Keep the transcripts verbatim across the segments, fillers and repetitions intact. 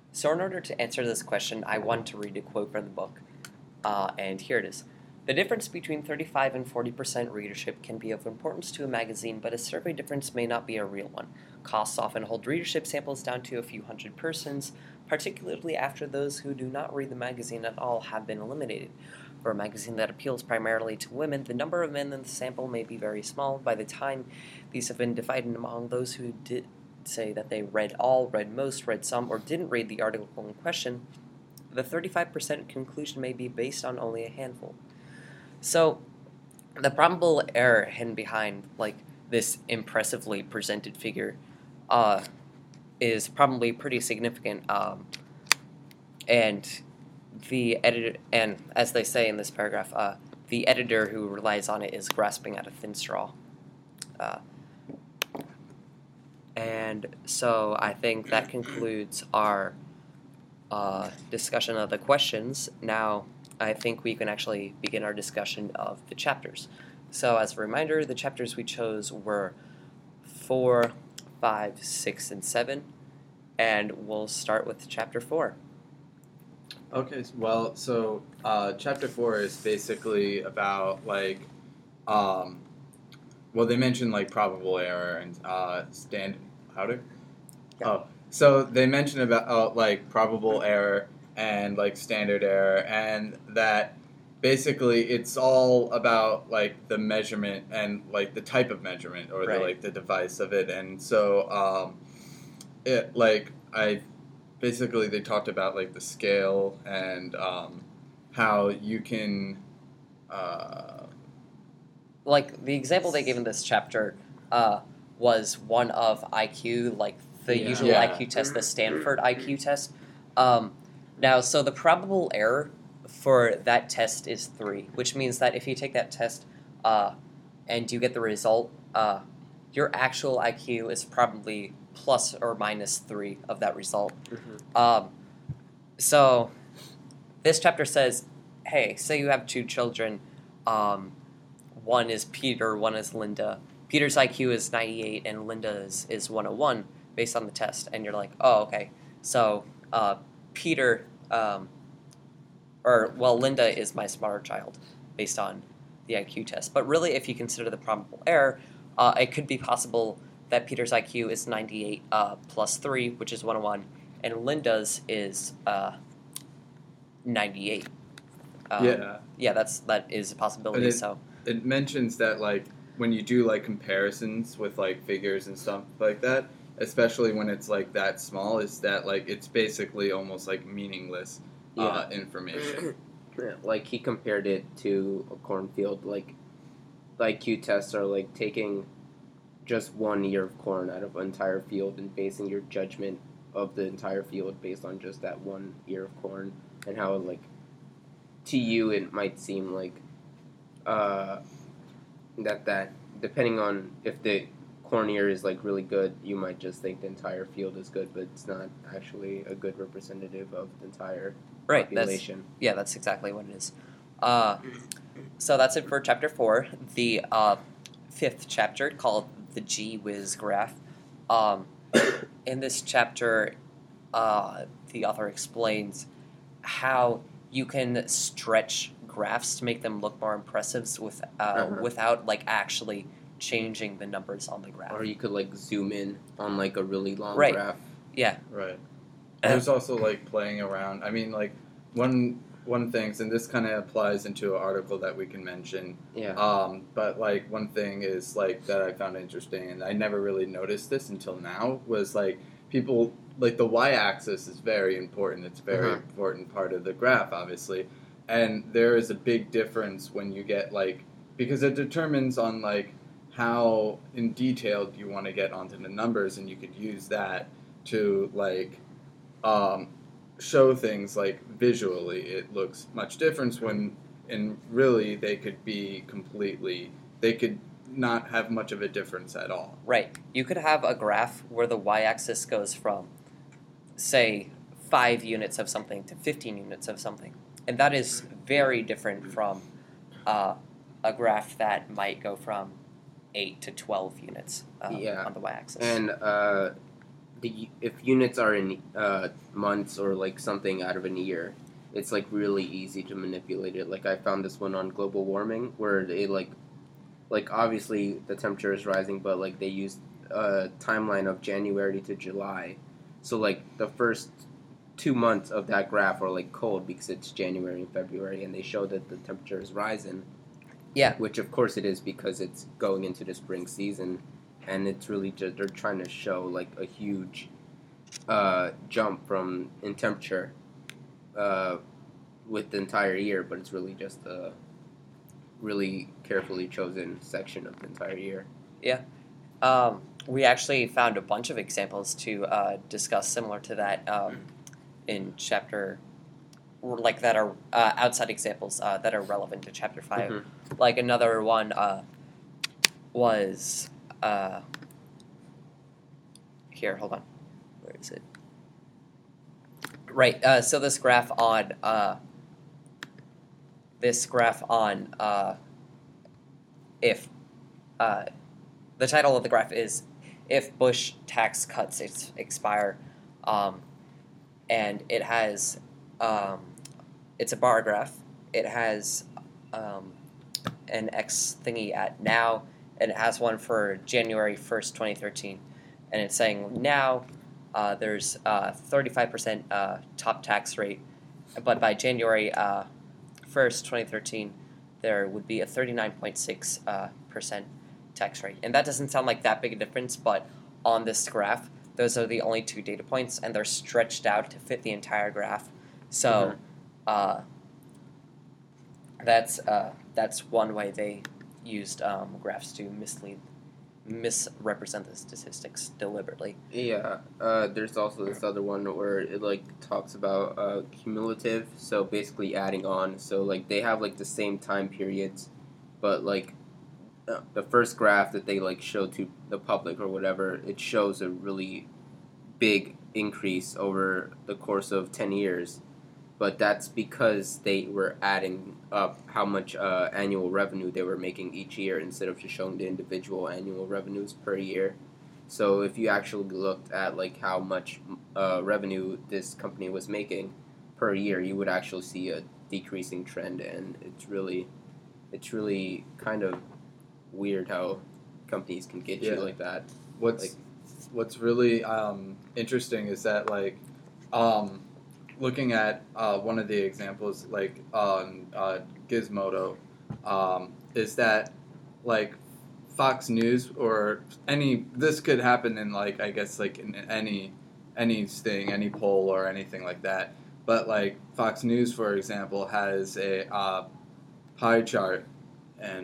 So in order to answer this question, I want to read a quote from the book, uh, and here it is. The difference between thirty-five and forty percent readership can be of importance to a magazine, but a survey difference may not be a real one. Costs often hold readership samples down to a few hundred persons, particularly after those who do not read the magazine at all have been eliminated. For a magazine that appeals primarily to women, the number of men in the sample may be very small. By the time these have been divided among those who did say that they read all, read most, read some, or didn't read the article in question, the thirty-five percent conclusion may be based on only a handful. So, the probable error hidden behind, like, this impressively presented figure uh, is probably pretty significant, um, and the editor, and as they say in this paragraph, uh, the editor who relies on it is grasping at a thin straw. Uh, and so I think that concludes our uh, discussion of the questions. Now, I think we can actually begin our discussion of the chapters. So, as a reminder, the chapters we chose were four, five, six, and seven, and we'll start with chapter four. Okay, well, so uh, chapter four is basically about, like, um, well, they mentioned, like, probable error and uh, stand, louder? Yeah. Oh, so they mentioned about, uh, like, probable error and, like, standard error, and that basically it's all about, like, the measurement and, like, the type of measurement or, Right. the, like, the device of it, and so, um, it, like, I... Basically, they talked about, like, the scale and um, how you can... Uh, like, the example they gave in this chapter uh, was one of I Q, like, the Yeah. usual Yeah. I Q test, the Stanford I Q test. Um, now, so the probable error for that test is three, which means that if you take that test uh, and you get the result, uh, your actual I Q is probably plus or minus three of that result. Mm-hmm. Um, so this chapter says, hey, say you have two children. Um, one is Peter, one is Linda. Peter's I Q is ninety-eight and Linda's is one oh one based on the test. And you're like, oh, okay. So uh, Peter, um, or, well, Linda is my smarter child based on the I Q test. But really, if you consider the probable error, uh, it could be possible that Peter's I Q is ninety-eight uh, plus three, which is one oh one, and Linda's is uh, ninety-eight. Um, yeah. Yeah, that's, that is a possibility, it, so... It mentions that, like, when you do, like, comparisons with, like, figures and stuff like that, especially when it's, like, that small, is that, like, it's basically almost, like, meaningless uh, Yeah. information. Like, he compared it to a cornfield. Like, the I Q tests are, like, taking just one ear of corn out of an entire field and basing your judgment of the entire field based on just that one ear of corn, and how, like, to you it might seem like uh, that that depending on if the corn ear is, like, really good, you might just think the entire field is good, but it's not actually a good representative of the entire right, population. That's, yeah, that's exactly what it is. Uh, so that's it for chapter four. The uh, fifth chapter, called the G-Whiz graph. Um, in this chapter, uh, the author explains how you can stretch graphs to make them look more impressive with, uh, Uh-huh. without, like, actually changing the numbers on the graph. Or you could, like, zoom in on, like, a really long Right. graph. Yeah. Right. There's also, like, playing around. I mean, like, one one thing, and this kind of applies into an article that we can mention. Yeah. Um, but, like, one thing is, like, that I found interesting, and I never really noticed this until now, was, like, people, like, the y-axis is very important. It's a very Uh-huh. important part of the graph, obviously. And there is a big difference when you get, like, because it determines on, like, how in detail you want to get onto the numbers, and you could use that to, like, um, show things, like, visually. It looks much different when, and really, they could be completely, they could not have much of a difference at all. Right. You could have a graph where the y-axis goes from, say, five units of something to fifteen units of something. And that is very different from uh, a graph that might go from eight to twelve units um, Yeah. on the y-axis. And uh, the if units are in uh, months or like something out of a year, it's like really easy to manipulate it. Like I found this one on global warming where they like like obviously the temperature is rising, but like they used a timeline of January to July. So like the first two months of that graph are like cold because it's January and February, and they show that the temperature is rising. Yeah. Which of course it is because it's going into the spring season, and it's really just they're trying to show like a huge uh, jump from in temperature uh, with the entire year, but it's really just a really carefully chosen section of the entire year. Yeah. Um, we actually found a bunch of examples to uh, discuss similar to that um, in chapter, like that are uh, outside examples uh, that are relevant to chapter five. Mm-hmm. Like another one uh, was uh, here. Hold on, where is it? Right. Uh, so this graph on uh, this graph on uh, if uh, the title of the graph is if Bush tax cuts ex- expire, um, and it has um, it's a bar graph. It has um, an X thingy at now, and it has one for January first, twenty thirteen, and it's saying now uh, there's uh, thirty-five percent uh, top tax rate, but by January uh, first, twenty thirteen, there would be a thirty-nine point six uh, percent tax rate. And that doesn't sound like that big a difference, but on this graph, those are the only two data points, and they're stretched out to fit the entire graph. So Mm-hmm. uh, that's uh, that's one way they used um, graphs to mislead, misrepresent the statistics deliberately. Yeah, uh, there's also this other one where it like talks about uh, cumulative, so basically adding on. So like they have like the same time periods, but like uh, the first graph that they like show to the public or whatever, it shows a really big increase over the course of ten years. But that's because they were adding up how much uh, annual revenue they were making each year instead of just showing the individual annual revenues per year. So if you actually looked at like how much uh, revenue this company was making per year, you would actually see a decreasing trend, and it's really, it's really kind of weird how companies can get Yeah. you like that. What's Like- What's really um, interesting is that like um, looking at uh, one of the examples like on uh, Gizmodo um, is that like Fox News or any this could happen in like I guess like in any anything any poll or anything like that, but like Fox News for example has a uh, pie chart and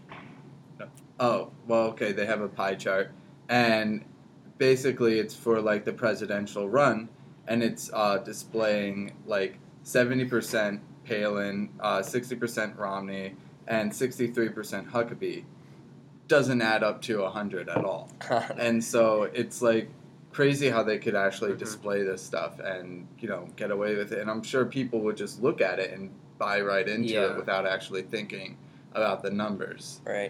oh well okay they have a pie chart and basically it's for like the presidential run, and it's uh, displaying like seventy percent Palin, uh, sixty percent Romney, and sixty-three percent Huckabee. Doesn't add up to one hundred at all. And so it's like crazy how they could actually Mhm. display this stuff and, you know, get away with it. And I'm sure people would just look at it and buy right into Yeah. it without actually thinking about the numbers. Right.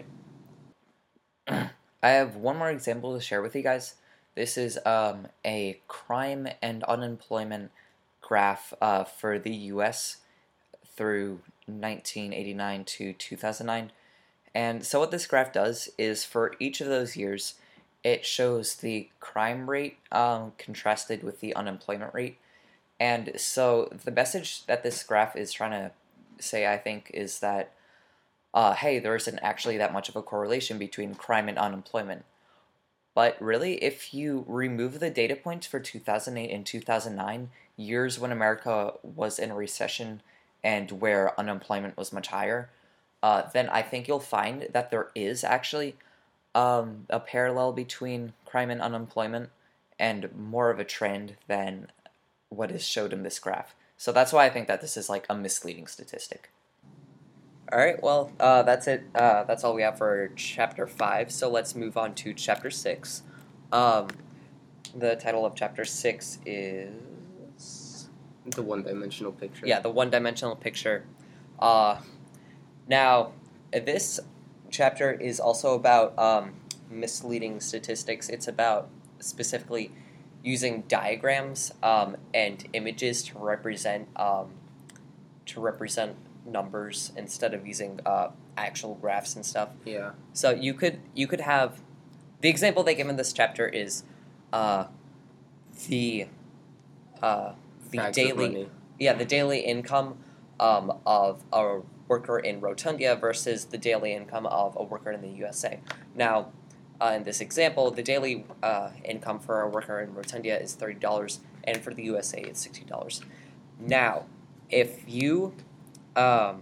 I have one more example to share with you guys. This is um, a crime and unemployment graph uh, for the U S through nineteen eighty-nine to two thousand nine. And so what this graph does is for each of those years, it shows the crime rate um, contrasted with the unemployment rate. And so the message that this graph is trying to say, I think, is that, uh, hey, there isn't actually that much of a correlation between crime and unemployment. But really, if you remove the data points for two thousand eight and two thousand nine, years when America was in a recession and where unemployment was much higher, uh, then I think you'll find that there is actually um, a parallel between crime and unemployment and more of a trend than what is showed in this graph. So that's why I think that this is like a misleading statistic. All right, well, uh, that's it. Uh, that's all we have for chapter five. So let's move on to chapter six. Um, the title of chapter six is The one-dimensional picture. yeah, the one-dimensional picture. Uh, now, this chapter is also about um, misleading statistics. It's about specifically using diagrams um, and images to represent um, to represent numbers instead of using uh, actual graphs and stuff. Yeah. So you could you could have the example they give in this chapter is uh, the uh, the Bags of daily money. yeah the daily income um, of a worker in Rotundia versus the daily income of a worker in the U S A. Now, uh, in this example, the daily uh, income for a worker in Rotundia is thirty dollars, and for the U S A, it's sixty dollars. Now, if you um,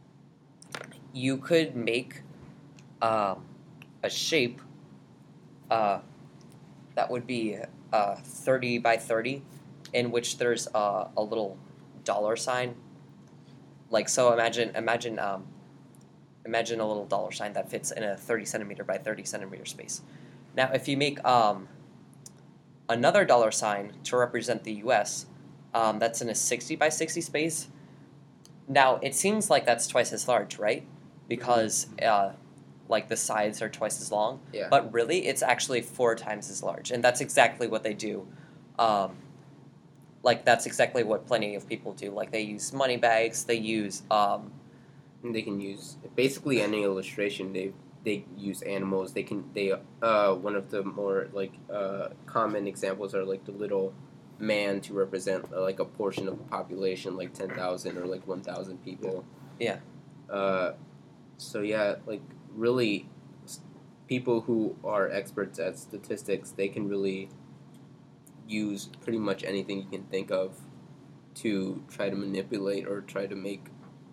you could make um, a shape uh, that would be uh, thirty by thirty, in which there's uh, a little dollar sign. Like, so imagine imagine um, imagine a little dollar sign that fits in a thirty centimeter by thirty centimeter space. Now, if you make um, another dollar sign to represent the U S, um, that's in a sixty by sixty space. Now, it seems like that's twice as large, right? Because uh, like the sides are twice as long. Yeah. But really, it's actually four times as large, and that's exactly what they do. Um, like that's exactly what plenty of people do. Like they use money bags. They use um, They can use basically any illustration. They they use animals. They can they uh one of the more like uh common examples are like the little man to represent uh, like a portion of the population, like ten thousand or like one thousand people. Yeah. Uh, so yeah, like really, s- people who are experts at statistics, they can really use pretty much anything you can think of to try to manipulate or try to make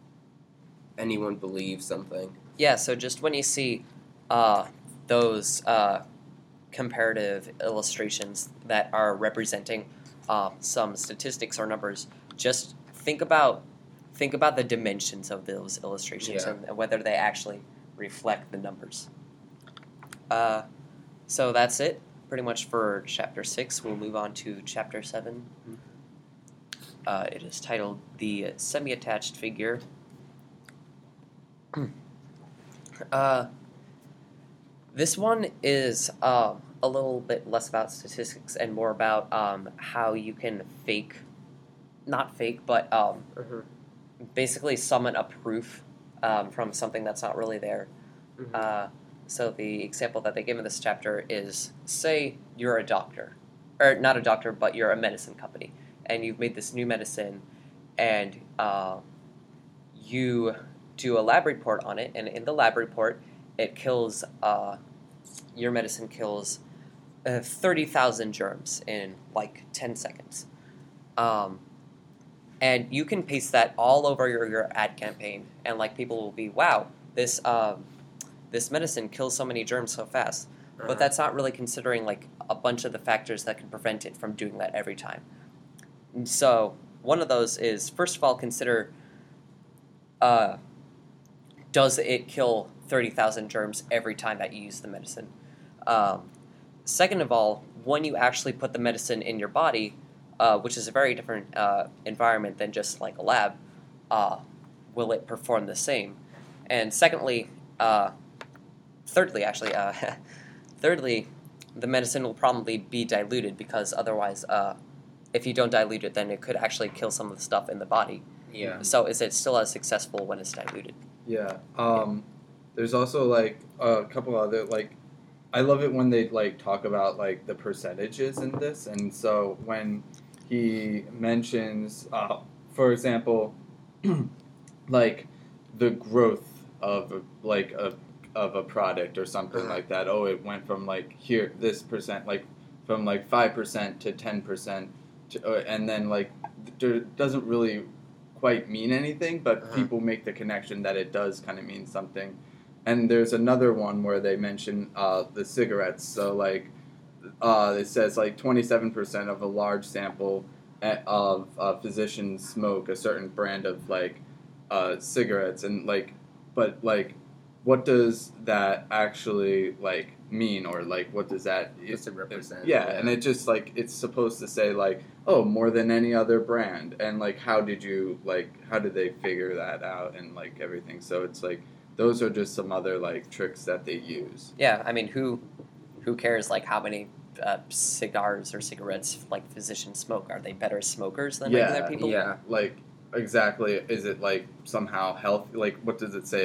anyone believe something. Yeah, so just when you see uh, those uh, comparative illustrations that are representing uh, some statistics or numbers, just think about think about the dimensions of those illustrations Yeah. and, and whether they actually reflect the numbers. Uh, so that's it, pretty much for chapter six. We'll move on to chapter seven. Uh, it is titled "The Semi-Attached Figure." Uh, this one is um, a little bit less about statistics and more about um, how you can fake, not fake, but um, Uh-huh. basically summon a proof um, from something that's not really there. Mhm. Uh, so the example that they give in this chapter is, say you're a doctor, or not a doctor, but you're a medicine company, and you've made this new medicine, and uh, you do a lab report on it, and in the lab report, it kills, uh, your medicine kills uh, thirty thousand germs in like ten seconds. Um, and you can paste that all over your, your ad campaign, and like people will be, wow, this um, this medicine kills so many germs so fast. Uh-huh. But that's not really considering like a bunch of the factors that can prevent it from doing that every time. And so one of those is, first of all, consider uh, does it kill thirty thousand germs every time that you use the medicine? Um, second of all, when you actually put the medicine in your body, uh, which is a very different uh, environment than just like a lab, uh, will it perform the same? And secondly, uh, thirdly, actually, uh, thirdly, the medicine will probably be diluted because otherwise, uh, if you don't dilute it, then it could actually kill some of the stuff in the body. Yeah. So is it still as successful when it's diluted? Yeah. Um, there's also like a couple other like, I love it when they like talk about like the percentages in this, and so when he mentions, uh, for example, like the growth of like a of a product or something Uh-huh. like that. Oh, it went from like here this percent, like from like five percent to ten percent, uh, and then like it doesn't really quite mean anything, but Uh-huh. people make the connection that it does kind of mean something. And there's another one where they mention uh, the cigarettes. So like uh, it says like twenty-seven percent of a large sample a- of uh, physicians smoke a certain brand of like uh, cigarettes, and like, but like, what does that actually like mean, or like what does that Just to represent, yeah, yeah. and it just like it's supposed to say like, oh, more than any other brand, and like how did you like how did they figure that out and like everything. So it's like those are just some other like tricks that they use. Yeah, I mean, who who cares like how many uh, cigars or cigarettes like physicians smoke? Are they better smokers than Yeah, regular people? Yeah. Like exactly, is it like somehow health? Like what does it say